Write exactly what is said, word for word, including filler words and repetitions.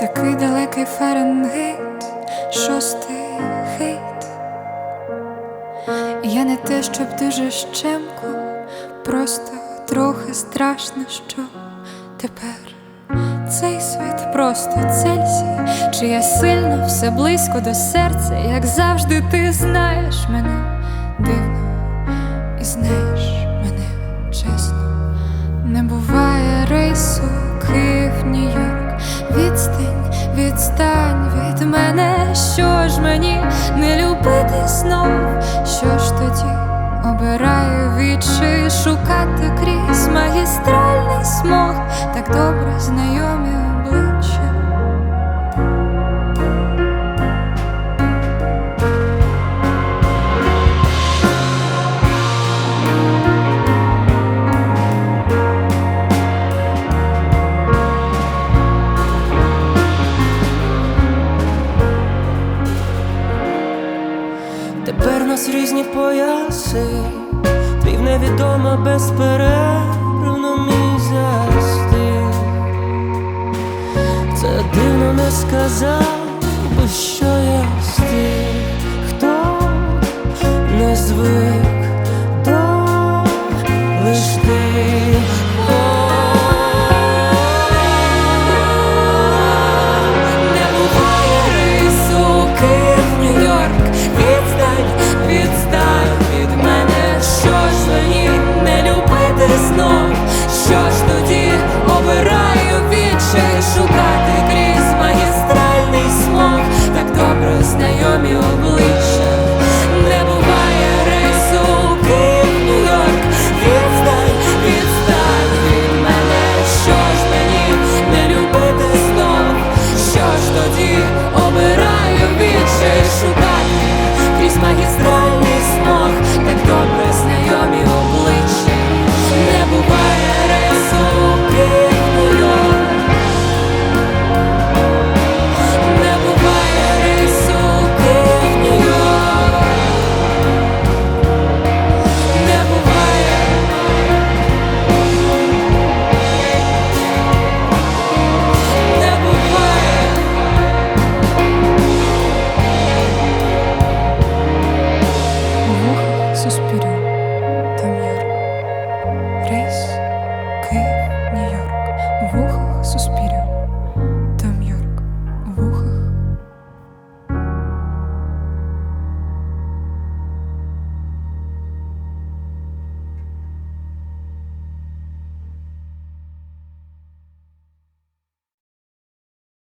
Такий далекий Фаренгейт, шостий хейт. Я не те, щоб дуже щемко, просто трохи страшно, що тепер цей світ просто Цельсій, чи я сильно, все близько до серця, як завжди ти знаєш мене дивно і знаєш мене чесно. Не буває рейсу Київ-Нью-Йорк, відстань, відстань від мене. Що ж мені не любити знов? Що ж тоді обираю відчай шукати крізь магістральний смог так добре знайомі обличчя? Тепер нас різні пояси, твій в невідомо безперервно мій застиг. Це дивно не сказав, бо що я з тих, хто не звик